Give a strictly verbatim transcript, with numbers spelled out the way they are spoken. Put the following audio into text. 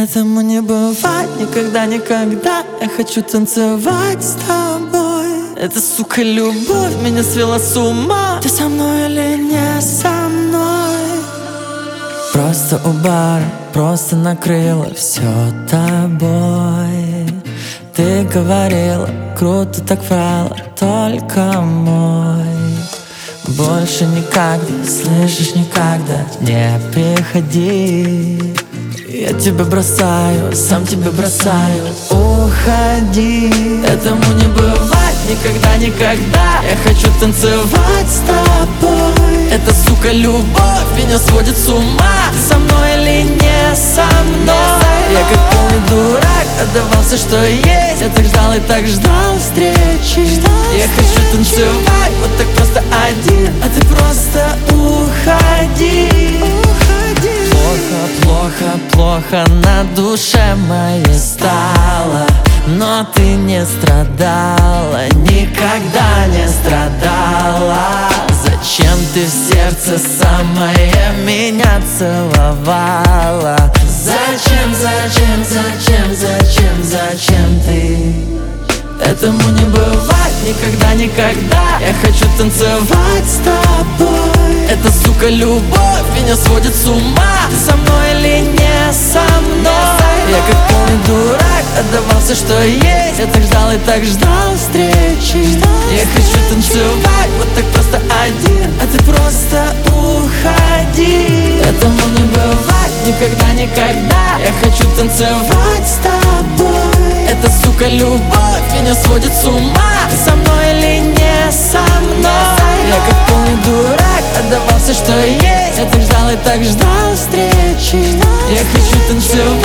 Этому не бывать никогда, никогда. Я хочу танцевать с тобой. Эта, сука, любовь меня свела с ума. Ты со мной или не со мной? Просто у бара, просто накрыло все тобой. Ты говорила, круто так врала, только мой. Больше никогда, слышишь, никогда не приходи. Я тебя бросаю, сам тебя бросаю. Уходи. Этому не бывать никогда, никогда. Я хочу танцевать с тобой. Эта, сука, любовь меня сводит с ума. Ты со мной или не со мной? Я как полный дурак отдавался, что есть. Я так ждал и так ждал встречи. Я хочу танцевать вот так просто один, а ты просто уходи. Плохо, плохо, плохо на душе моей стало. Но ты не страдала, никогда не страдала. Зачем ты в сердце самое меня целовала? Зачем, зачем, зачем, зачем, зачем ты? Этому не бывать никогда, никогда. Я хочу танцевать с тобой. Эта, сука, любовь меня сводит с ума. Ты со мной или не со мной? Я как полный дурак отдавался, что есть. Я так ждал и так ждал встречи. Я хочу танцевать вот так просто один, а ты просто уходи. Этому не бывать никогда, никогда. Я хочу танцевать с тобой. Эта, сука, любовь меня сводит с ума. Ты со мной или не со мной? Я как полный дурак отдавался, что есть. Я так ждал и так ждал встречи. Я хочу танцевать